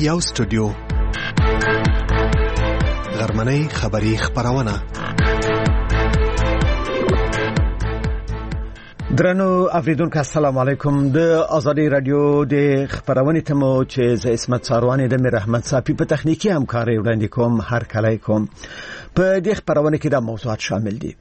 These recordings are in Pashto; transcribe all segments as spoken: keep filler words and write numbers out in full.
یو سټوډیو غرمنۍ خبری خبرونه. درنو اوریدونکو السلام علیکم. د ازادي رادیو د خبرونه تمو چې ز اسمت ساروانی د میر احمد صافی په تخنیکی همکاري وړاندې کوم. هر کله کوم په دې خبرونه کې د موضوعات شامل دي.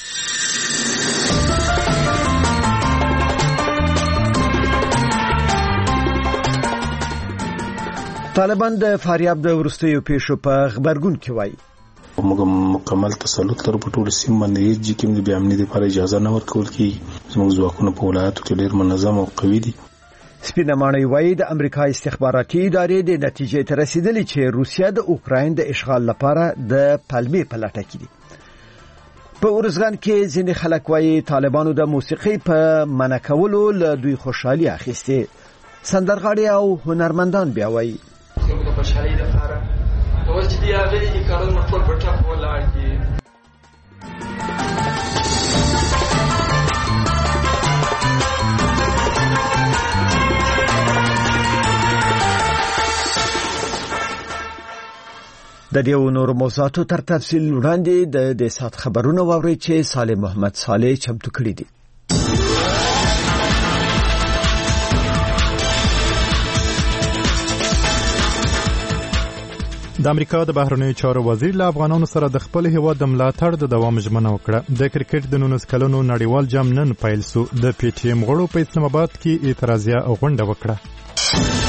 طالبان د فاریاب د ورستیو پیښو په خبرګون کې وایي موږ مکمل تسلط لرو په ټول سیمه باندې چې کوم د امنیت لپاره اجازه نه ورکول کی. زموږ ځواکونه په ولایتو کې ډېر منظم او قوي دي. سپینه ماڼۍ وایي د امریکا استخباراتي ادارې د نتیجې ته رسیدلې چې روسیا د اوکراین د اشغال لپاره د پلمې په لټه کې دي. په ورزګان کې ځینې خلک وایي طالبانو د موسیقي په منع کولو له دوی خوشحالي اخیسته. سندرغاړي او هنرمندان بیا وایي د خوشحالي لپاره اوس چې دی هغه یې کارونه ټول په ټاپ ولاړ دي. د دې نور موضوعاتو تر تفصیل وړاندې د دې سات خبرونه واوري چې صالح محمد صالح چمتو کړی دي. د امریکا د بهرنیو چارو وزیر له افغانانو سره د خپل هیواد د ملاتړ د دوام ژمنه وکړه. د کرکټ د نولس کلونو نړیوال جام نن پیل شو. د پی ټی ایم غړو په اسلام آباد کې اعتراضیه غونډه وکړه.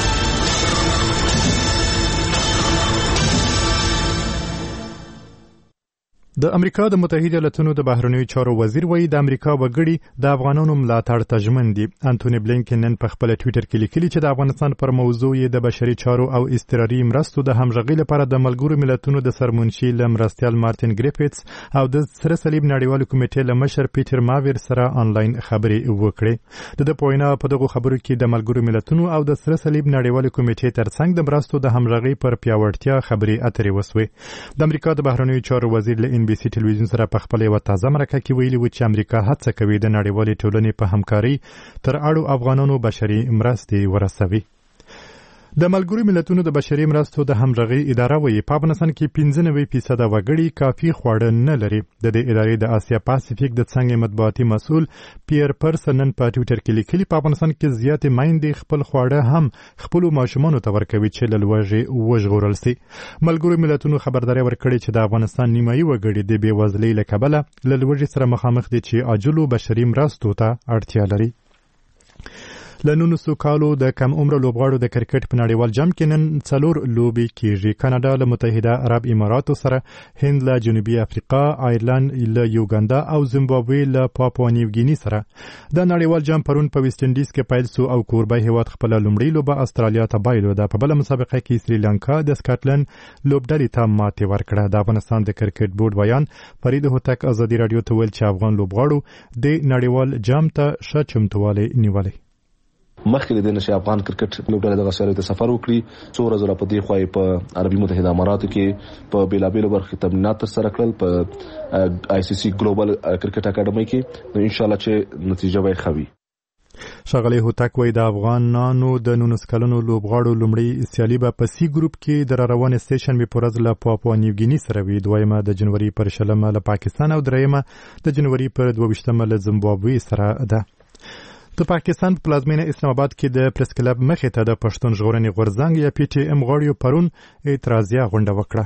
د امریکا د متحده ایالاتونو د بهرنیو چارو وزیر وایي د امریکا وګړي د افغانانو ملاتړ ته ژمن دي. انټونی بلینکن نن په خپل ټوئیټر کې لیکلي چې د افغانستان پر موضوع یې د بشري چارو او اضطراري مرستو د همغږي لپاره د ملګرو ملتونو د سرمنشي ل مرستیال مارټین ګریفټس او د سره صلیب نړیوال کمیټې له مشر پیټر ماویر سره آنلاین خبرې وکړې. د پوینا په دغه خبرو کې د ملګرو ملتونو او د سره صلیب نړیوال کمیټې ترڅنګ د مرستو د همغږي پر پیاوړتیا خبرې اترې وسوې. د امریکا د بهرنیو چارو وزیر ل بي سي ټلویزیون سره په خپل یو تازه مرکه کې ویلي و چې امریکا هڅه کوي د نړیوالې ټولنې په همکاري تر اړو افغانانو بشري مرستې ورسوي. د ملګرو ملتونو د بشري مرستو د همغږي اداره وایي په افغانستان کې پنځه نوي فیصد وګړي کافي خواړه نه لري. د دې ادارې د آسیا پاسفیک د څنګه مطبوعاتي مسؤل پیر پرسنن په ټوئیټر کې لیکلي په افغانستان کې زیاتې مایندې خپل خواړه هم خپل ماشومانو ته ورکوي چې له لوږې وژغورل شي. ملګرو ملتونو خبرداري ورکړې چې د افغانستان نیمایي وګړي د بېوزلۍ له کبله له لوږې سره مخامخ دي چې عاجلو بشري مرستو ته اړتیا لري. له نولسو کالو د کم عمره لوبغاړو د کرکټ په نړیوال جام کې نن څلور لوبې کیږي. کاناډا له متحده عرب اماراتو سره، هند له جنوبي افریقا، آیرلند له یوګاندا او زیمبابوې له پاپوا نیو ګینی سره. د نړیوال جام پرون په ویسټ انډیز کې پیل شو او کوربه هیواد خپل لومړی لوبه استرالیا ته بایلوده. په بل مسابقه کې سریلانکا د سکاټلند لوبډلې ته ماتې ورکړه. د افغانستان د کرکټ بورډ ویان فرید هوتک ازادي رادیو ته ویل چې افغان لوبغاړو د نړیوال جام ته ښه چمتووالی نیولی. مخکې د نشه افغان کرکټ لوبډله د غسالې ته سفر وکړي. څو ورځې په دې خوای په عربي متحده اماراتو کې په بیلابیلو برخو تمرینات سره کړل په آی سی سی ګلوبل کرکټ اکیډمي کې. نو ان شاء الله چې نتیجه به خوي. شغله هوتک وای د افغانانو د نولس کلونو لوبغاړو لومړی سیالي به په سی ګروپ کې د روان سټیشن به پرز له پاپوا نیو ګینی سره وي. دویمه د جنوري پر شلمه له پاکستان او دریمه د جنوري پر دوه له زیمبابوې سره ده. د پاکستان په پلازمینه اسلام آباد کې د پریس کلب مخې ته د پښتون ژغورنې غورځنګ یا پی ټی ایم غړیو پرون اعتراضیه غونډه وکړه.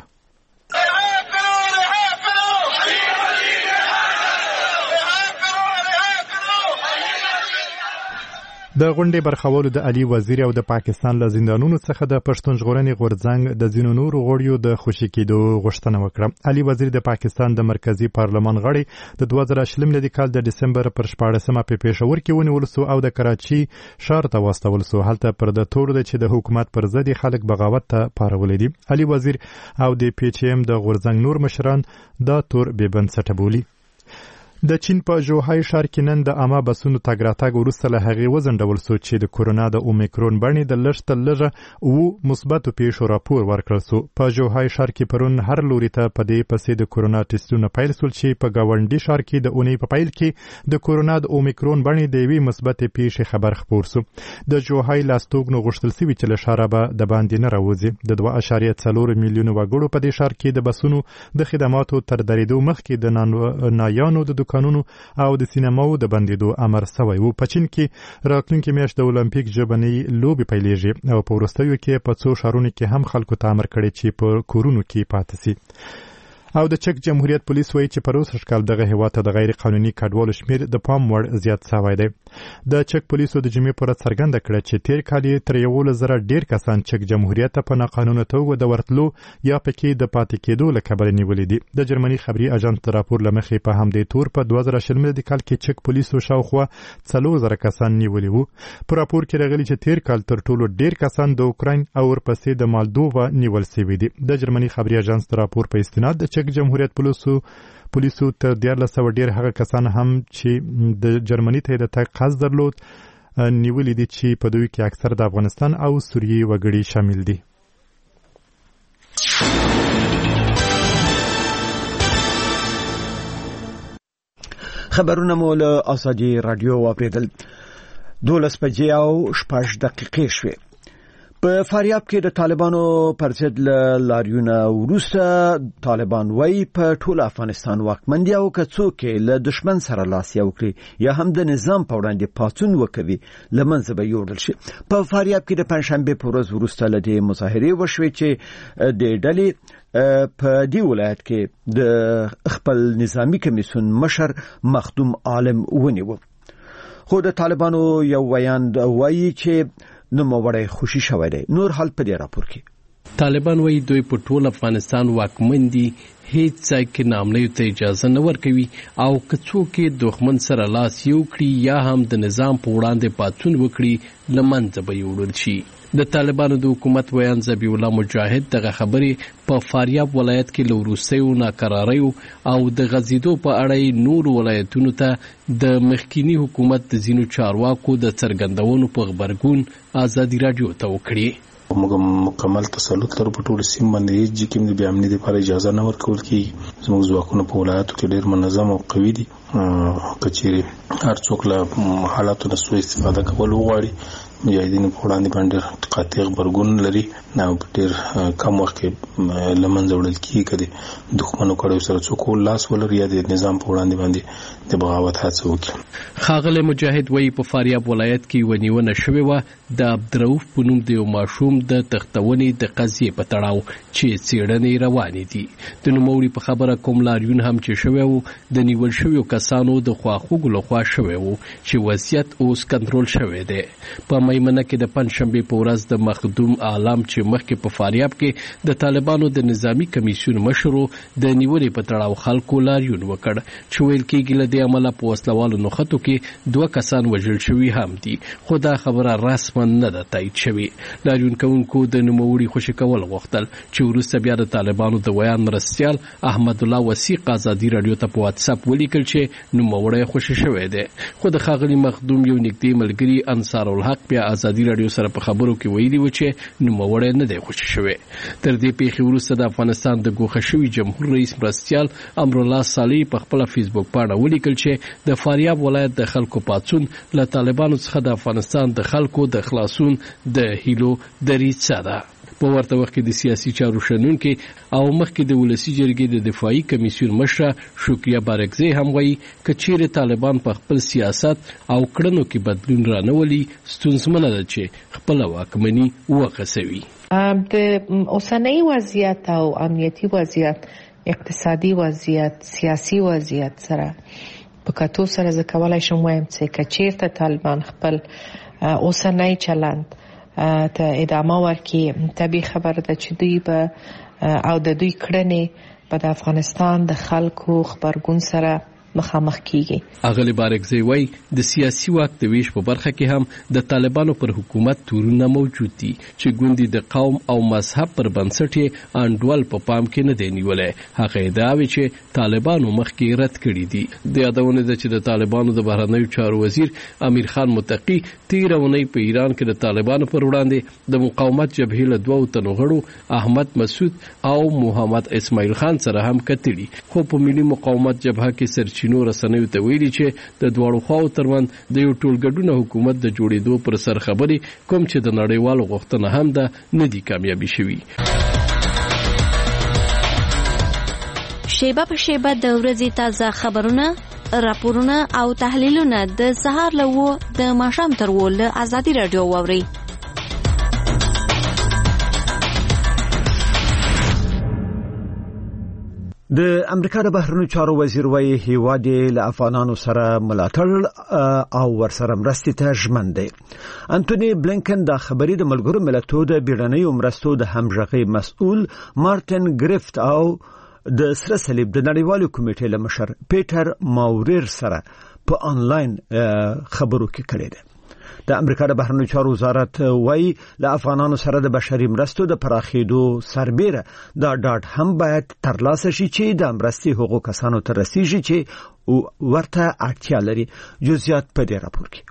د غونډې برخوالو د علي وزیر او د پاکستان له زندانونو څخه د پښتون ژغورنې غورځنګ د ځینو نورو غړیو د خوشي کېدو غوښتنه وکړه. علي وزیر د پاکستان د مرکزی پارلمان غړی د دوه زره شلم لدی کال د دسمبر پر شپاړسمه په پېښور کې ونیول شو او د کراچي ښار ته واستول شو. هلته پر د تور د چې د حکومت پر ضد خلک بغاوت ته پارولې دي. علي وزیر او د پی ټی ایم د غورځنګ نور مشران دا تور بې بنسټه بولي. د چین په ژوهای ښار کې نن د عامه بسونو تګ راتګ وروسته له هغې وځنډول سو چې د کورونا د اومیکرون بڼې د لږ تر لږه اووه مثبتو پیښو راپور ورکړل سو. په ژوهای ښار کې پرون هر لوري ته په دې پسې د کورونا ټسټونه پیل سول چې په ګاونډي ښار کې د اونۍ په پیل کې د کورونا د اومیکرون بڼې د یوې مثبتې پیښې خبر خپور سو. د ژوهای لاستوګنو غوښتل سوي چې له ښاره به د باندې نه راوځي. د دوه اعشاریه څلور میلیونه وګړو په دې ښار کې د بسونو د خدماتو تر درېدو مخکې د نایانو د دکانونو او د سینماو د بندیدو امر سوی و. په چین کې راتلونکي میاشت د اولمپیک ژبنۍ لوبې پیلېږي او په وروستیو کې په څو ښارونو کې هم خلکو ته امر کړی چې په کورونو کې پاتې سي. او د چک جمهوریت پولیس وایي چې په روسي ښکال دغه هیواد ته د غیر قانوني کډوالو شمیر د پام وړ زیات شوی دی. د چک پولیسو د جمعې پر ورځ څرګنده کړه چې تیر کال یې تر یولس زره ډیر کسان چک جمهوریت ته په ناقانونه توګه د ورتلو یا پکې د پاتې کېدو له کبله نیولي دي. د جرمني خبري اژانس د راپور له مخې په همدې تور په دوه زره شل میلادي کال کې چک پولیسو شاوخوا څلور زره کسان نیولي وو. په راپور کې راغلي چې تیر کال تر ټولو ډیر کسان د اوکراین او ورپسې د مالدووا نیول شوي دي. د جرمني خبري اژانس د راپور په استناد د چک جمهوریت پولیسو پولیسو تر دیارلس سوه ډیر هغه کسان هم چې د جرمني ته د تګ قصد درلود نیولي دي چې په دوی کې اکثر د افغانستان او سوریې وګړي شامل دي. خبرونه مو له آزادي رادیو واوریدل. دولس بجې او شپږ دقیقې شوې. په فاریاب کې د طالبانو پر ضد لاریونه وروسته طالبان وایي په ټول افغانستان واکمن دي او که څوک له دشمن سره لاس یو کړي یا هم د نظام په وړاندې پاڅون وکوي له منځه به یوړل شي. په فاریاب کې د پنځشنبې په ورځ وروسته له دې مظاهرې وشوې چې د ډلې په دې ولایت کې د خپل نظامی کمیسیون مشر مخدوم عالم ونیو. خو د طالبانو یو ویاند وایي چې نو موړی خوشي شوی دی. نور حال په دې راپور کې طالبان وایي دوی په ټول افغانستان واکمن دي، هیڅ ځای کې نامنیو ته اجازه نه ورکوي او که څوک دښمن سره لاس یو کړي یا هم د نظام په وړاندې پاڅون وکړي له منځه به یوړل شي. د طالبانو د حکومت ویان ذبیح الله مجاهد دغه خبرې په فاریاب ولایت کې له وروستیو ناکراریو او د غځېدو په اړه نورو ولایتونو ته د مخکینی حکومت د ځینو چارواکو د څرګندونو په غبرګون ازادي رادیو ته وکړي. موږ مکمل تسلط لرو په ټول سیمه باندې چې کوم د امنیت لپاره اجازه نه ورکول کیږي. زموږ ځواکونه په ولایتو کې ډېر منظم او قوي دي. کچېرې هر څوک له حالاتو نه سوء استفاده کول وغواړي مجاهدین په وړاندې باندې قاطع غبرګون لري نه په ډېر کم وخت کې له منځه وړل کیږي. کله دښمنو کړو سره څوک لاس ولري یا د نظام په وړاندې باندې د بغاوت هڅه وکړي. ښاغلی مجاهد وایي په فاریاب ولایت کې ونیونه شوې وه د عبدالرؤف په نوم د یو ماشوم د تختونې د قضیې په تړاو چې څېړنې روانې دي. د نوموړي په خبره کوم لاریون هم چې شوی و د نیول شویو کسانو د خواخوږو لخوا شوی و چې وضعیت اوس کنټرول شوی دی. په میمنه کې د پنځشنبې په ورځ د مخدوم عالم چې مخکې په فاریاب کې د طالبانو د نظامی کمیسیون مشرو د نیولې په تړاو خلکو لاریون وکړ چې ویل کېږي له دې عمله په وسلوالو نښتو کې دوه کسان وژل شوي هم دي، خو دا خبره رسما نه ده تایید شوې. لاریون کوونکو د نوموړي خوشي کول غوښتل چې وروسته بیا د طالبانو د ویان مرستیال احمد الله وثیق ازادي رادیو ته په واتس اپ ولیکل چې نوموړی خوشي شوی دی. خو د ښاغلي مخدوم یو نږدې ملګري انصار الحق بیا ازادي رادیو سره په خبرو کې ویلي و چې نوموړی نه دی خوشي شوی. تر دې پیښې وروسته د افغانستان د ګوښه شوي جمهور رئیس مرستیال امرالله صالح په خپله فیسبوک پاڼه ولیکل چې د فاریاب ولایت د خلکو پاڅون له طالبانو څخه د افغانستان د خلکو د خلاصون د هیلو دریڅه ده. په ورته وخت کې د سیاسي چارو شنونکي او مخکې د ولسي جرګې د دفاعي کمیسیون مشره شکریه بارکزی هم وایي که چیرې طالبان په خپل سیاست او کړنو کې بدلون رانولي ستونزمنه ده چې خپله واکمني وغځوي. د اوسنۍ وضعیت او امنیتي وضعیت، اقتصادي وضعیت، سیاسي وضعیت سره په کتو سره زه کولی شم وایم چې که چیرته طالبان خپل اوسنۍ چلند ته ادامه ورکړي، طبیعي خبره ده چې دوی به او د دوی کړنې به د افغانستان د خلکو خبرګون سره مخامخ کیږي. اغلی بارکزی وای د سیاسي واک د ویش په برخه کې هم د طالبانو پر حکومت تورونه موجود دي چې ګوندي د قوم او مذهب پر بنسټ یې انډول په پام کې نه دی نیولې. هغه ادعا وی چې طالبانو مخکې رد کړی دي. د یادونه ده چې د طالبانو د بهرنیو چارو وزیر امیر خان متقی تیر اونۍ په ایران کې د طالبانو پر وړاندې د مقاومت جبهې له دوو تنو غړو احمد مسعود او محمد اسماعیل خان سره هم کتلی. خو په ملي مقاومت جبهه کې سرچینو رسنیو ته ویلي چې د دواړو خواو ترمنځ د یو ټولګډونه حکومت د جوړېدو پر سر خبرې کوم چې د نړیوالو غوښتنه هم ده نه دي کامیابي شوي. شیبه په شیبه د ورځې تازه خبرونه، راپورونه او تحلیلونه د سهار له وو د ماښام تر وو له ازادي رادیو واوري. د امریکا د بهرنیو چارو وزیر وايي هیواد له افغانانو سره ملاتړ او ورسره مرستې ته ژمن دی. انټونی بلینکن د خبري د ملګرو ملتونو د بیړنیو مرستو د همغږي مسؤل مارټن ګریفت او د سره صلیب د نړیوالو کمیټې له مشر پیټر ماوریر سره په انلاین خبرو کې کړی دی. د امریکا د بهرنیو چارو وزارت وايي له افغانانو سره د بشري مرستو د پراخېدو سربېره دا ډاډ هم باید ترلاسه شي چې د مرستې هغو کسانو ته رسیږي چې ورته اړتیا لري. جزئیات په دې راپور کې.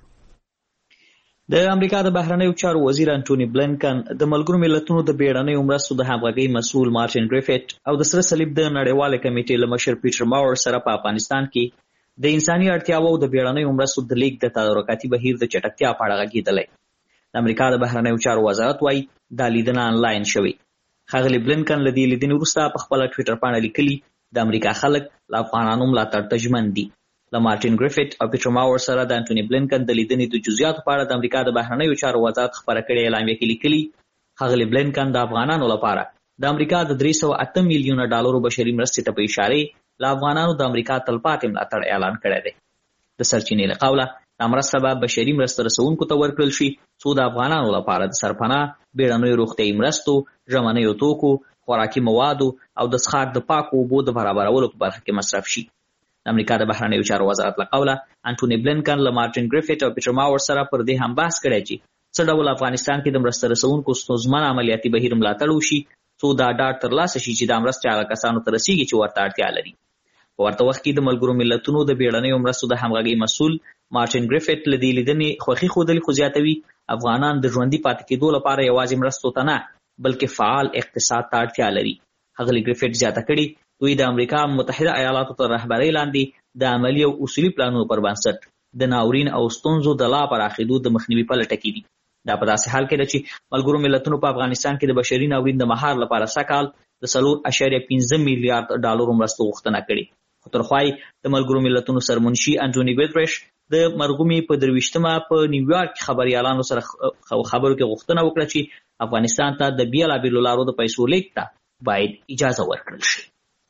د امریکا د بهرنیو چارو وزیر انټونی بلینکن د ملګرو ملتونو د بیړنیو مرستو د همغږۍ مسؤل مارټن ګریفټ او د سره صلیب د نړیوالې کمیټې له مشر پیټر ماور سره په افغانستان کې د انساني اړتیاو د بیړنیو مرستو د لیک د تدارکاتي بهیر د چټکتیا په اړه غږېدلی. د امریکا د بهرنیو چارو وزارت وايي دا لیدنه آنلاین شوې. ښاغلي بلینکن له دې لیدنې وروسته په خپله ټویټر پاڼه لیکلي د امریکا خلک له افغانانو ملاتړ ته ژمن دي. له مارټن ګریفټ او پیټر ماور سره د انټونی بلینکن د لیدنې د جزئیاتو په اړه د امریکا د بهرنیو چارو وزارت خبره کړې اعلامیه کې لیکلي ښاغلي بلینکن د افغانانو لپاره د امریکا د درې سوه اته میلیونه ډالرو بشري مرستې ته په اشارې له افغانانو د امریکا تلپاتې ملاتړ اعلان کړی دی. د سرچینې له قوله دا مرسته به بشري مرسته رسونکو ته ورکړل شي څو د افغانانو لپاره د سرپناه، بیړنیو روغتیایي مرستو، ژمنیو توکو، خوراکي موادو او د څښاک د پاکو اوبو د برابرولو په برخه کې مصرف شي. د امریکا د بهرنیو چارو وزارت له قوله انټونی بلینکن له مارټن ګریفټ او پیټر ماور سره پر دې هم بحث کړی چې څه ډول افغانستان کې د مرسته رسونکو ستونزمن عملیاتي بهیر ملاتړ وشي څو دا ډاډ ترلاسه شي چې دا مرستې هغه کسانو ته رسیږي چې ورته اړتیا لري. په ورته وخت کې د ملګرو ملتونو د بیړنیو مرستو د همغږۍ مسؤل مارټن ګریفټ له دې لیدنې خوښي ښودلې، خو زیاتوي افغانان د ژوندي پاتې کېدو لپاره یوازې مرستو ته نه بلکې فعال اقتصاد ته اړتیا لري. ښاغلي ګریفټ زیاته کړي دوی د امریکا متحده ایالاتو تر رهبرۍ لاندې د عملي او اصولي پلانونو پر بنسټ د ناورین او ستونزو د لا پراخېدو د مخنیوي په لټه کې دي. دا په داسې حال کې ده چې ملګرو ملتونو په افغانستان کې د بشري ناورین د مهار لپاره سږکال د څلور اعشاریه پنځه میلیارډ ډالرو مرستو غوښتنه کړې. خو ترخوای د ملګرو ملتونو سرمنشي انټونی ګوتریش د مرغومي په درویشتمه په نیویارک خبريالانو سره خبرو کې غوښتنه وکړه چې افغانستان ته د بیلابیلو لارو د پیسو لیږد ته باید اجازه ورکړل شي.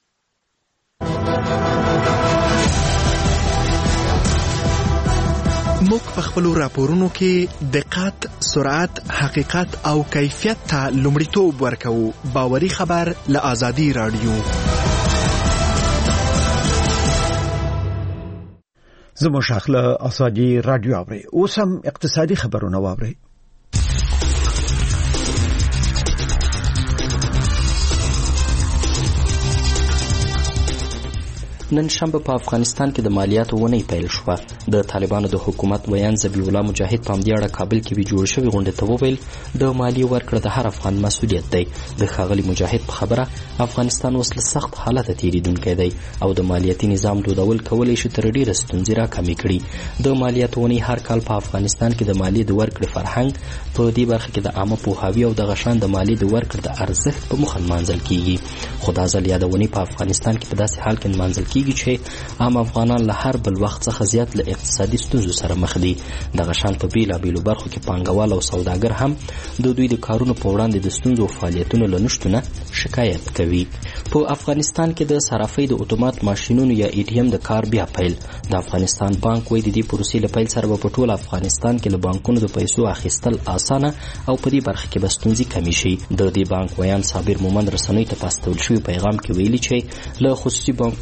موږ په خپل راپورونو کې دقت، سرعت، حقیقت او کیفیت ته لومړیتوب ورکوو. باوري خبر له ازادي رادیو. زموږ شاخله ازادي رادیو اوري. اوس هم اقتصادي خبرونه واوري. نن شنبه په افغانستان کې د مالیاتو ونې پیل شوه. د طالبانو د حکومت ویان ذبیح الله مجاهد په همدې اړه کابل کې وی جوړ شوی غونډه ته وویل د مالیې ورکړه د هر افغان مسؤلیت دی. د ښاغلي مجاهد په خبره افغانستان اوس له سخت حالت تیریدونکی دی او د مالیاتي نظام دودول کولی شي تر ډیره ستونزې راکمې کړي. د مالیاتو ونې هر کال په افغانستان کې د مالیې د ورکړې فرهنګ په دې برخه کې د عامه پوهاوي او د غشان د مالیې د ورکړې د ارزښت په مخ نمانځل کیږي. خو دا ځل یادونې په افغانستان کې په داسې حال کې نمانځل کیږي چې عام افغانان له هر بل وخت څخه زیات له اقتصادي ستونزو سره مخ دي. دغه شان په بیلابیلو برخو کې پانګوال او سوداګر هم د دوی د کارونو په وړاندې د ستونزو او فعالیتونو له نشتونه شکایت کوي. په افغانستان کې د صرافۍ د اتومات ماشینونو یا ای ټي ایم د کار بیا پیل. د افغانستان بانک وایي د دې پروسې له پیل سره په ټول افغانستان کې له بانکونو د پیسو اخیستل اسانه او په دې برخه کې به ستونزې کمې شي. د دې بانک ویان صابر مومند رسنیو ته په استول شوي پیغام کې ویلي چې له خصوصي بانکونو د دې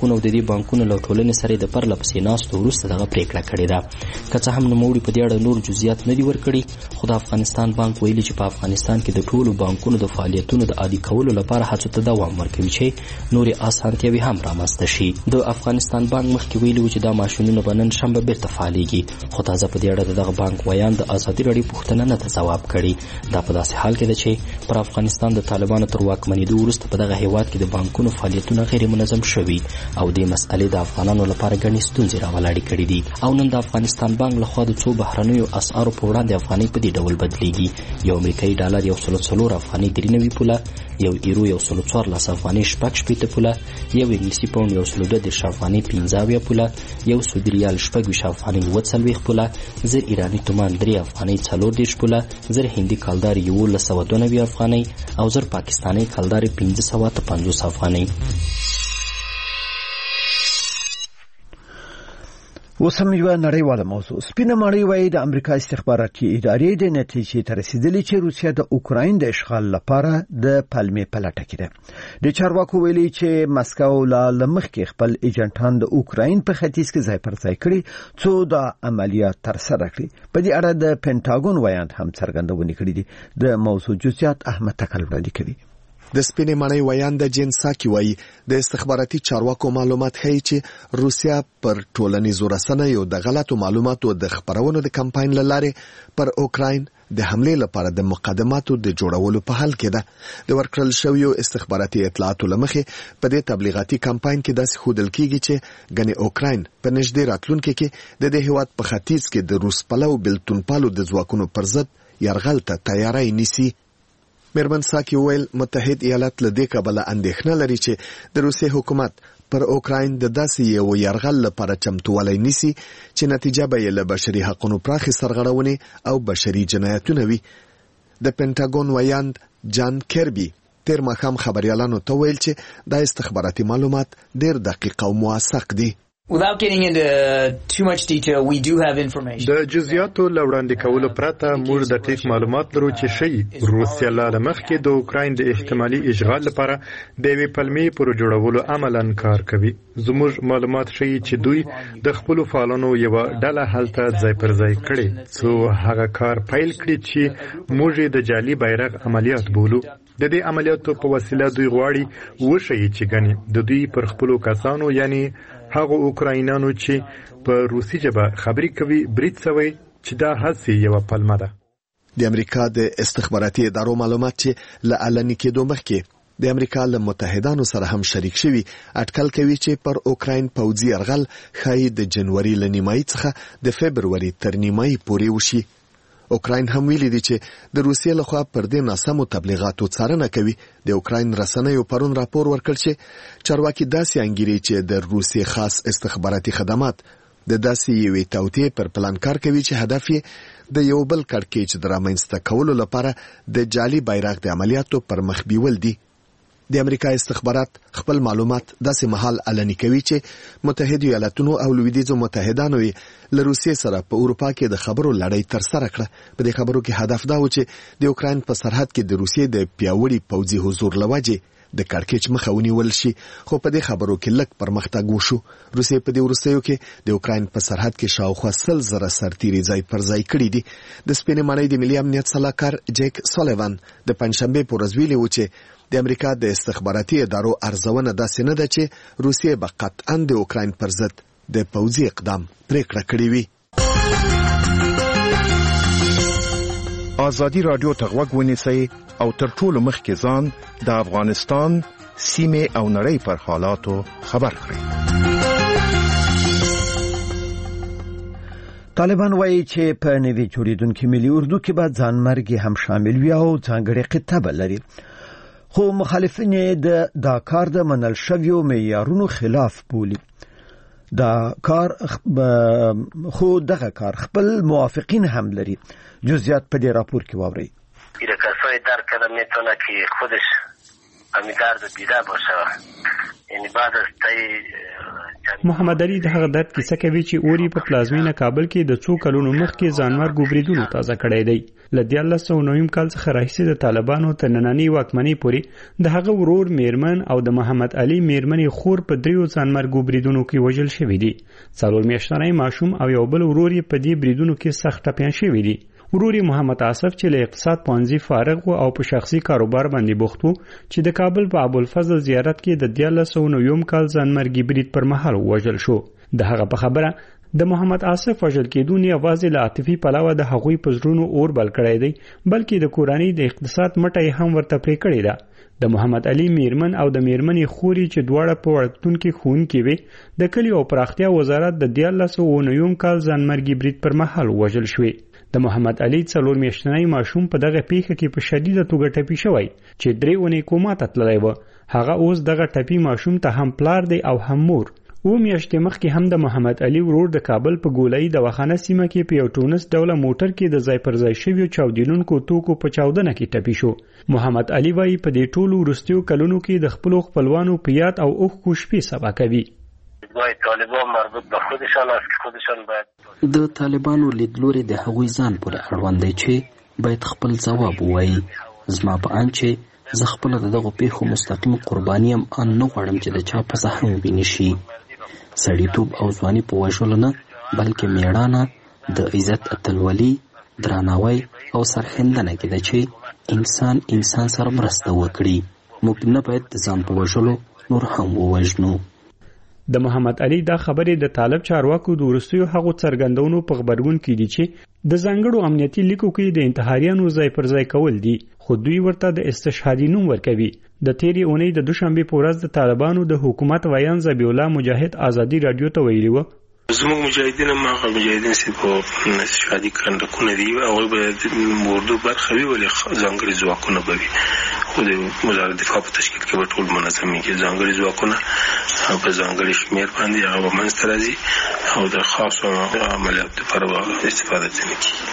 بانکونو له ټولنې سره د پرله پسې ناستو وروسته دغه پریکړه کړې ده. که څه هم نوموړي په دې اړه نور جزئیات نه دي ورکړي، خو د افغانستان بانک ویلي چې په افغانستان کې د ټولو بانکونو د فعالیتونو د عادي کولو لپاره هڅو ته دوام ورکوي چې نورې اسانتیاوې هم رامنځته شي. د افغانستان بانک مخکې ویلي و چې دا ماشینونه به نن شنبه بیرته فعالېږي، خو تازه په دې اړه د دغه بانک ویان د ازادي راډیو پوښتنه نه ده ځواب کړې. دا په داسې حال کې ده چې پر افغانستان د طالبانو تر واکمنېدو وروسته په دغه هیواد کې د بانکونو فعالیتونه غیر منظم شوي او دې مسئلې د افغانانو لپاره ګڼې ستونزې راولاړې کړي دي. او نن د افغانستان بانک لخوا د څو بهرنیو اسعارو په وړاندې افغانۍ په دې ډول بدلیږي. یو امریکایي ډالر یو سلو څلور افغانۍ درې نوي پوله، یو ایرو یو سلو څوارلس افغانۍ شپږ شپېته پوله، یو انګلیسي پاونډ یو سلو دوه دېرش افغانۍ پنځه اویا پوله، یو سعودي ریال شپږ ویشت افغانۍ اووه څلوېښت پوله، زر ایراني تومان درې افغانۍ څلور دېرش پوله، زر هندي کالدار یولس سوه دوه نوي افغانۍ او زر پاکستاني کالدار پنځه سوه اته پنځوس افغانۍ. اوس هم یوه نړیواله موضوع. سپینه ماڼۍ وایي د امریکا استخباراتي ادارې د نتیجې ته رسیدلې چې روسیه د اوکراین د اشغال لپاره د پلمې په لټه کې ده. د چارواکو ویلي چې مسکو لا مخکې خپل ایجنټان د اوکراین په ختیځ کې ځای پر ځای کړي څو د عملیات ترسره کړي. په دې اړه د پینټاګون ویاند هم څرګندونې کړې دي. د موضوع جزئیات احمد تکل وړاندې کوي. د سپینې ماڼۍ ویاند جین ساکي وایي د استخباراتي چارواکو معلومات ښیي چې روسیا پر ټولنیزو رسنیو د غلطو معلوماتو د خپرونو د کمپاین له لارې پر اوکراین د حملې لپاره د مقدماتو د جوړولو په حال کې ده. د ورکړل شویو استخباراتي اطلاعاتو لمخې په دې تبلیغاتي کمپاین کې داسې ښودل کیږي چې ګنې اوکراین په نږدې راتلونکي کې د دې هیواد په ختیځ کې د روس پلو بلتون پالو د ځواکونو پر ضد یرغل ته تیاری نیسي. میرمن ساکي ویل متحد ایالات له دې کبله اندېښنه لري چې د روسیې حکومت پر اوکراین د داسې یو یرغل لپاره چمتووالی نیسي چې نتیجه به یې له بشري حقونو پراخې سرغړونې او بشري جنایتونه وي. د پینټاګون ویاند جان کیربي تیر ماښام خبریالانو ته ویل چې دا استخباراتي معلومات ډېر دقیق او موثق دي. Without getting into too much detail, we do have information. د جزئیاتو لوړاندې کولو پرته موږ دقیق معلومات لرو چې شي روسیا له مخکې د اوکراین د احتمالي اشغال لپاره د یوې پلمې پر جوړولو عملاً کار کوي. زموږ معلومات شي چې دوی د خپل فعالانو یو ډله هلته ځای پر ځای کړي څو هغه کار پیل کړي چې موږ د جعلي بیرغ عملیات بولو. د دې عملیاتو په وسیله دوی غواړي وشي چې ګنې د دوی پر خپل کسانو یعنی هغه اوکراینانو چې په روسي ژبه خبرې کوي برید سوی چې دا هڅې یو پلمه ده. د امریکا د استخباراتي ادارو معلومات چې له علني کېدو مخکې د امریکا له متحدانو سره هم شریک شوي اټکل کوي چې پر اوکراین پوځي یرغل ښایي د جنوري له نیمایي څخه د فبروري تر نیمایي پورې وشي. اوکراین هم ویلي دي چې د روسیې لخوا پر دې ناسمو تبلیغاتو څارنه کوي. د اوکراین رسنیو پرون راپور ورکړ چې چارواکي داسې انګیري چې د روسیې خاص استخباراتي خدمات د داسې یوې توطیې پر پلان کار کوي چې هدف یې د یو بل کړکېچ د رامنځته کولو لپاره د جعلي بیرغ د عملیاتو پر مخ بیول دي. د امریکا استخبارات خپل معلومات داسې مهال علني کوي چې متحده ایالاتونو او لویدیځو متحدانو له روسیې سره په اروپا کې د خبرو لړۍ تر سره کړه. په دې خبرو کې هدف دا و چې د اوکراین په سرحد کې د روسیې د پیاوړي پوځي حضور لوجې د کړکېچ مخه ونیول شي، خو په دې خبرو کې لږ پرمختګ وشو. روسیې په دې وروستیو کې د اوکراین په سرحد کې شاوخوا سل زره سرتیري ځای پر ځای کړي دي. د سپینې ماڼۍ د ملي امنیت سلاکار جیک سولیوان د پنجشنبې په ورځ ویلي و چې د امریکا د استخباراتي ادارو ارزونه داسې نه ده چې روسیې به قطعاً د اوکراین پر ضد د پوځي اقدام پریکړه کړې وي. ازادي راډیو ته غوږ ونیسئ او تر ټولو مخکې ځان د افغانستان سیمې او نړۍ پر حالاتو خبر کړئ. طالبان وایي چې په نوي جوړیدونکي ملي اردو کې به ځانمرګي هم شامل وي او ځانګړې خطه لري، خو مخالفین د دا کار د منل شویو معیارونو خلاف بولي. دا کار خو دغه کار خپل موافقین هم لري. جزئیات په دې راپور کې واورئ. این کسای درک کرده میتونه که خودش همین درد دیده باشه، یعنی بعد از تای محمد علي د هغه درد کیسه کوي چې اوري په پلازمینه کابل کې د څو کلونو مخکې ځانمرګ بریدونو تازه کړی دی. له دیارلس سوه نویم کال څخه راهیسې د طالبانو تر نننۍ واکمنۍ پورې د هغه ورور میرمن او د محمد علي میرمنې خور په دریو ځانمرګو بریدونو کې وژل شوي دي. څلور میاشتنی ماشوم او یو بل ورور یې په دې بریدونو کې سخت ټپیان شوي دي. ورور محمد آصف چې له اقتصاد پوهنځي فارغ و او په شخصي کاروبار باندې بوخت و چې د کابل په ابوالفضل زیارت کې د دیارلس سوه نویم کال ځانمرګي برید پر مهال وژل شو. د هغه په خبره د محمد آصف وژل کېدو نه یوازې له عاطفي پلوه د هغوی په زړونو اور بل کړی دی بلکې د کورنۍ د اقتصاد مټه هم ورته پرې کړې ده. د محمد علي میرمن او د میرمنې خوري چې دواړه په وړکتون کې ښوونکې وې د کلي او پراختیا وزارت د دیارلس سوه نویم کال ځانمرګي برید پر مهال وژل شوې. د محمد علي څلور میاشتنی ماشوم په دغه پیښه کې په شدیده توګه ټپي شوی چې درې اونۍ کوما ته تللی و. هغه اوس دغه ټپي ماشوم ته هم پلار دی او هم مور. و میاشتې مخکې هم د محمد علي ورور د کابل په ګولایي دواخانه سیمه کې په یو ټونس ډوله موټر کې د ځای پر ځای شویو چاودیدونکو توکو په چاودنه کې ټپي شو. محمد علي وایي په دې ټولو وروستیو کلونو کې د خپلو خپلوانو په یاد او اوښکو شپې سبا کوي. د طالبانو لیدلوري د هغوی ځان پورې اړوند دی چې باید خپل ځواب ووایي. زما په اند چې زه خپله د دغو پیښو مستقیم قرباني یم، ان نه غواړم چې د چا په زخم وویني شي. سړیتوب او ځواني په وژلو نه بلکې میړانه، د عزت اتلولي، درناوی او سرښندنه کې ده چې انسان انسان سره مرسته وکړي. موږ نه باید د ځان په وژلو نور هم ووژنو. د محمد علي دا خبرې د طالب چارواکو د وروستیو هغو څرګندونو په غبرګون کې دي چې د ځانګړو امنیتي لیکو کې د انتحاریانو ځای پر ځای کول دي، خو دوی ورته د استشهادي نوم ورکوي. د تیرې اونۍ د دوشنبې په ورځ د طالبانو د حکومت ویان ذبیح الله مجاهد ازادي رادیو ته ویلي و زموږ مجاهدین هم هغه مجاهدین چې په استشهادي کنډکونه دي هغوی به د اردو برخه وي، ولې ځانګړي ځواکونه به وي. خو د وزارت دفاع په تشکیل کې به ټول منظم وي، ځانګړي ځواکونه په ځانګړي شمېر باندې هغه به منځته راځي او د خاصو عملیاتو لپاره به استفاده ځینې کېږي.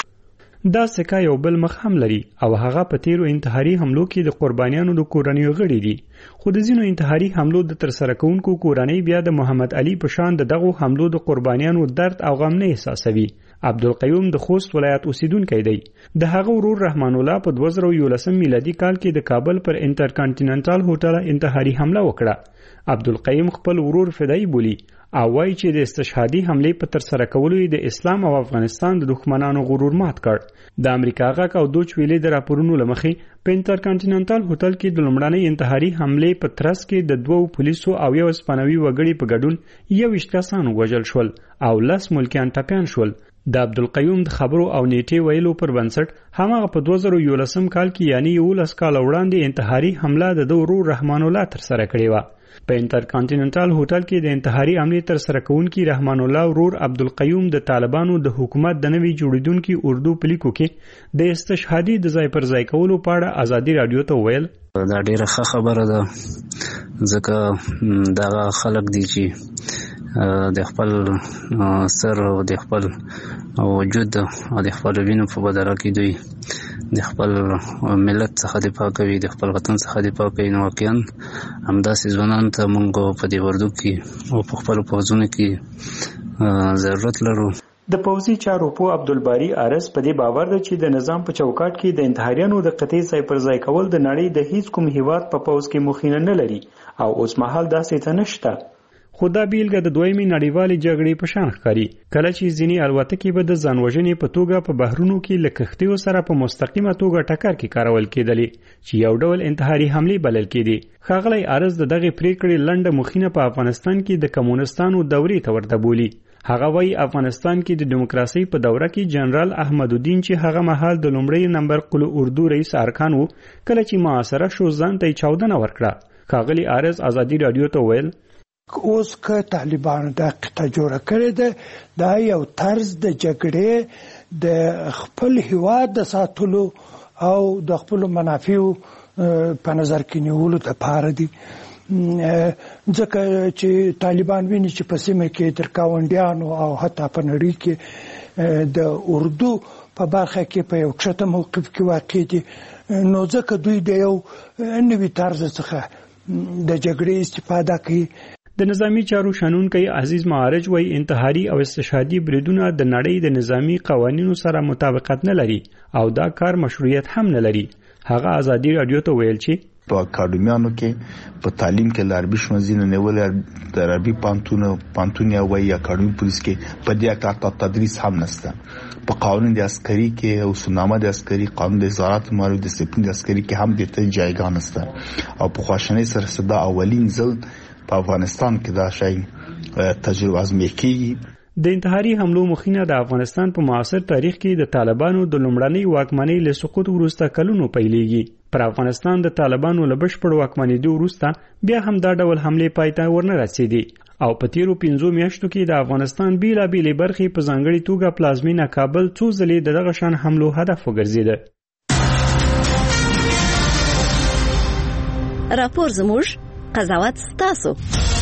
دا سکه یو بل مخ هم لري او هغه په تیرو انتحاري حملو کې د قربانیانو د کورنیو غړي دي. خو د ځینو انتحاري حملو د ترسره کوونکو کورنۍ بیا د محمد علي په شان د دغو حملو د قربانیانو درد او غم نه احساسوي. عبدالقیوم د خوست ولایت اوسیدونکی دی. د هغه ورور رحمان الله په دوه زره یولسم میلادي کال کې د کابل پر انټرکانټیننټال هوټل انتحاري حمله وکړه. عبدالقیوم خپل ورور فدایي بولي او وایي چې د استشهادي حملې په ترسره کولو یې د اسلام او افغانستان د دښمنانو غرور مات کړ. د امریکا غاک او دوچ ویلې د راپورونو لمخې په انټرکانټیننټال هوټل کې د لومړنۍ انتحاري حملې په ترڅ کې د دوو پولیسو او یو اسپانوي وګړي په ګډون یوویشت کسان وژل شول او لس ملکیان ټپیان شول. د عبدالقیوم د خبرو او نیټې ویلو پر بنسټ هماغه په دوه زره یولسم کال کې یعنی یولس کاله وړاندې انتحاري حمله د ده ورور رحمان الله ترسره کړې وه. په انټرکانټیننټال هوټل کې د انتحاري حملې ترسره کوونکي رحمان الله ورور عبدالقیوم د طالبانو د حکومت د نوي جوړیدونکي اردو پلیکو کې د استشهادي د ځای پر ځای کولو په اړه ازادي رادیو ته ویل دا ډیره ښه خبره ده، ځکه دغه خلک دي چې د خپل سر او د خپل وجود او د خپل وینو په بدله کې دوی د خپل ملت څخه دفاع کوي، د خپل وطن څخه دفاع کوي. نو واقعا همداسې ځوانانو ته موږ په دې اردو کې او په خپلو پوځونو کې ضرورت لرو. د پوځي چارو په عبدالباری ارس په دې باور دی چې د نظام په چوکاټ کې د انتحاریانو د قطعي ځای پر ځای کول د نړۍ د هیڅ کوم هیواد په پوځ کې مخینه نه لري او اوس مهال داسې څه نشته. خو دا بیلګه د دویمې نړیوالې جګړې په شان ښکاري، کله چې ځینې الوتکې به د ځانوژنې په توګه په بحرونو کې له کښتیو سره په مستقیمه توګه ټکر کې کارول کېدلې چې یو ډول انتحاري حملې بلل کېدې. ښاغلی ارز د دغې پریکړې لنډه مخینه په افغانستان کې د کمونستانو دورې ته ورته بولي. هغه وایي افغانستان کې د دیموکراسۍ په دوره کې جنرال احمد الدین چې هغه مهال د لومړي نمبر قلو اردو رئیس ارکان وو، کله چې معاصره شو ځان ته یې چاودنه ورکړه. ښاغلی ارز ازادي رادیو ته ویل اوس که طالبانو دا قطعه جوړه کړې ده، دا یو طرز د جګړې د خپل هیواد د ساتلو او د خپل منافعو په نظر کې نیولو لپاره دي. ځکه چې طالبان ویني چې په سیمه کې تر ګاونډیانو او حتی په نړۍ کې د اردو په برخه کې په یو کښته موقف کې واقع دي، نو ځکه دوی د یو نوي طرز څخه د جګړې استفاده کوي. د نظامی چارو شنونکي عزیز معارج وایي انتحاري او استشهادي بریدونه د نړۍ د نظامی قوانینو سره مطابقت نه لري او دا کار مشروعیت هم نه لري. هغه ازادي رادیو ته ویل چې په اکاډمیانو کې په تعلیم کې لاربي شمزینه نیول د عربي پانتون پانتونیا وایي اکاډمي پولیس کې په دې اکاډمي تدریس هم نشته. په قانون د عسکري کې او سنامه د عسکري قانون د وزارت مالي د ډیسپلین د عسکري کې هم د ته جایګاه نشته او په خواشنۍ سره صدا اولین ځل په افغانستان کې دا شی تجربه ازمایي کیږي. د انتحاري حملو مخینه د افغانستان په معاصر تاریخ کې د طالبانو د لومړنۍ واکمنۍ له سقوط وروسته کلونو پیلېږي. پر افغانستان د طالبانو له بشپړ واکمنېدو وروسته بیا هم دا ډول حملې پای ته ورنه رسېدې او په تیرو پنځو میاشتو کې د افغانستان بیلابېلې برخې په ځانګړې توګه پلازمینه کابل څو ځلې د دغه شان حملو هدف وګرځېده. راپور زموږ قضاوت ستاسو.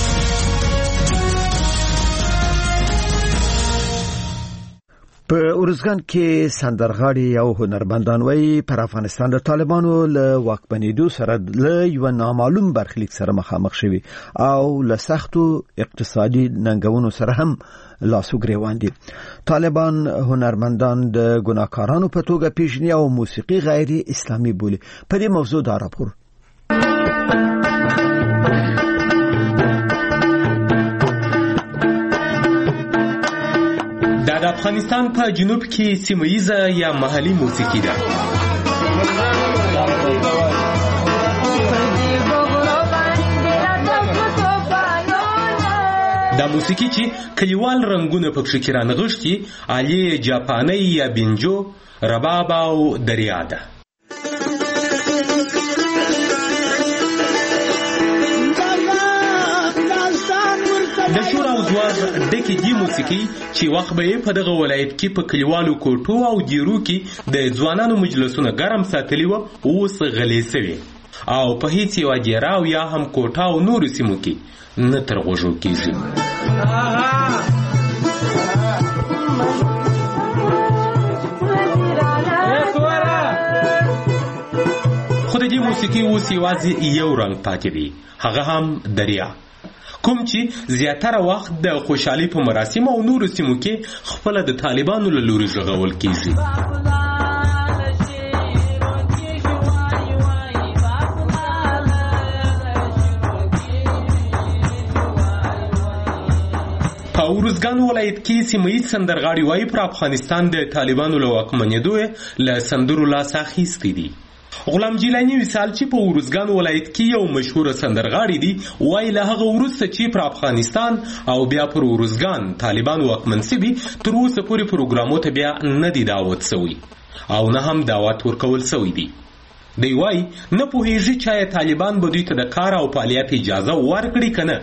په اورزګان کې سندرغاړي او هنرمندان وایي پر افغانستان د طالبانو له واکمنېدو سره له یو نامعلوم برخلیک سره مخامخ شوي او له سختو اقتصادي ننګونو سره هم لاسو ګریوان دي. طالبان هنرمندان د ګناهکارانو په توګه پیژني او موسیقي غیر اسلامي بولي. په دې موضوع دا راپور د افغانستان په جنوب کې سیمه‌یزه یا محلي موسیقي ده. دا موسیقي چې کلیوال رنگونه پکې کې رانغښتي علي جاپاني یا بنجو، رباب او دریا ده. د شور او زواج ډکې دي موسیقي چې وخت به په دغه ولایت کې په کلیوالو کوټو او دیرو کې د ځوانانو مجلسونه ګرم ساتلي وو، اوس غلې سوي او په هیڅ یو دیره او یا هم کوټه او نورو سیمو کې نه تر غوږو کېږي. خو د دې موسیقي اوس یوازې یو رنګ پاتې دی، هغه هم دریا، کوم چې زیاتره وخت د خوشحالي په مراسم او نورو سیمو کې خپل د طالبانو له لوري ژغول کیږي. په اورزګان ولایت کې سیمه‌یز سندرغاړي وایي پر افغانستان د طالبانو له واکمنېدو له سندرو لاس اخیستی دي. غلام جیلانی مثال چې په اورزګان ولایت کې یو مشهور سندرغاړي دی وایي له هغه وروسته چې پر افغانستان او بیا پر اورزګان طالبان واکمن شوي تر اوسه پورې پروګرامو ته بیا نه دی دعوت شوی او نه هم دعوت ورکول شوی دی. دی وایي نه پوهېږي چې طالبان به دوی ته د کار او فعالیت اجازه ورکړي که نه.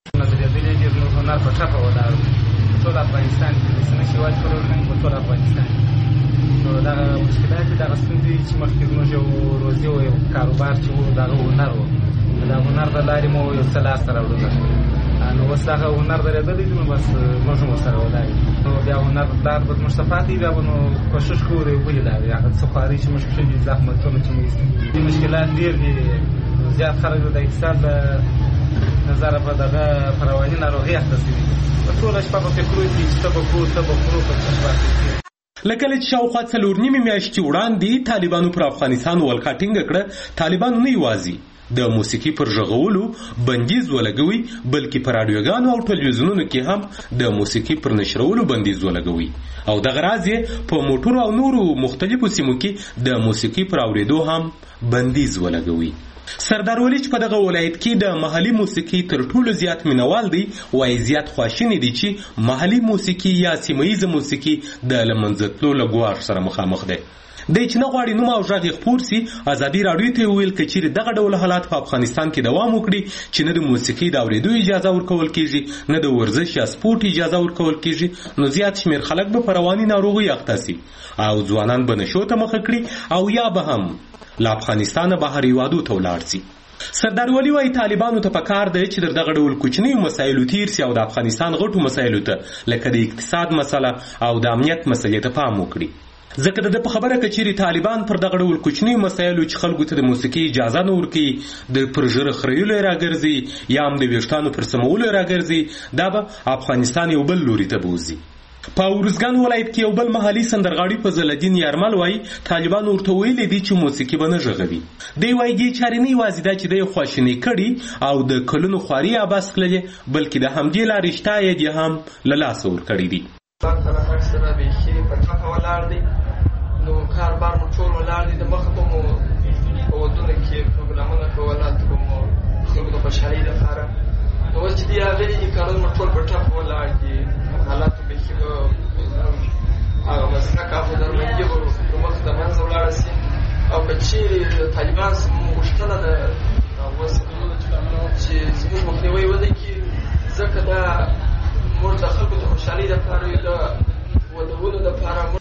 هنر په ټپه ولاړ ټول افغانستان کې د سیواد پروګرام په ټول افغانستان نو دا مشکلات دي، دا ستونزې چې مخکې زموږ یو روزي او یو کاروبار چې وو دغه هنر وو، دا هنر د لارې مو یو څه لاسته راوړل نو اوس هغه هنر درېدلی دي نو بس موږ هم ورسره ولاړ یو. نو بیا هنر لار به زموږ څه پاتې بیا به نو کوشش کوو د ولې لارې هغه څه خوارۍ چې موږ کړي دي زحمتونه چې موږ دي مشکلات ډېر دي. زیات خلک د اقتصاد له نظره په دغه په رواني ناروغۍ اخته شوي دي، په ټوله شپه په فکرو کې چې څه به کوو څه به خورو په څه پاتې. لکه چې شاوخوا څلور نیمې میاشتې وړاندې طالبانو پر افغانستان ولکه ټینګه کړه، طالبانو نه یوازې د موسیقي پر ژغولو بندیز ولګوي بلکې پر راډیوګانو او ټلویزیونونو کې هم د موسیقي پر نشرولو بندیز ولګوي او دغه راز یې په موټرو او نورو مختلفو سیمو کې د موسیقي پر اورېدو هم بندیز ولګوي. سردار ولی چې په دغه ولایت کې د محلي موسیقي تر ټولو زیات مینوال دی وایي زیات خواشینی دي چې محلي موسیقي یا سیمه‌ییزه موسیقي د له منځه تلو له ګواښ سره مخامخ دی. دی چې نه غواړي نوم او غږ خپور سي، ازادي راډیو ته ویل که چیرې دغه ډول حالات په افغانستان کې دوام وکړي چې نه د موسیقي د اورېدو اجازه ورکول کیږي نه د ورزش یا سپورت اجازه ورکول کیږي، نو زیات شمېر خلک به په رواني ناروغۍ اخته سي او ځوانان به نشو ته مخه کړي او یا به هم له افغانستانه بهر هیوادو ته ولاړ سي. سردار ولی وایي طالبانو ته پکار دی چې دغه ډول کوچنیو مسایلو تیر سي او د افغانستان غټو مسایلو ته لکه د اقتصاد مسله او د امنیت مسلې ته پام وکړي. ځکه د په خبره کچيري طالبان پر دغه ډول کوچنی مسایلو چې خلکو ته د موسیقي اجازه نه ورکړي د پرژره خریلو راګرځي یا هم د ویشتانو پر سمولو راګرځي دا به افغانستان یو بل لوري ته بوزي. په ورزګان ولایت کې یو بل محلي سندرغاړي فضل الدین یارمل وایي طالبان ورته ویلي دي چې موسیقي به نه غږوي. دی وایي دې چارې نه یوازې دا چې دی خواشیني کړي او د کلونو خواري عباس کړلې بلکې د همدې لارې شته یې دې هم له لاسه ورکړي دي. سره بیخي په ټپه ولاړ دی نو کار بار مو ټول ولاړ دی د مخه به مو په ودونه کې پروګرامونه کول هلته به مو خلکو د خوشحالۍ لپاره نو اوس چې دې هغې کارونه مو ټول په ټپه ولاړ دي حالاتو بیخي به هغه مسلک او درمندي به د مخه د منځه ولاړه شي او که چیرې طالبان غوښتنه ده اوس چې زموږ مخنیوی ونه کړي ځکه دا موږ د خلکو د خوشحالۍ لپاره د ودونو لپاره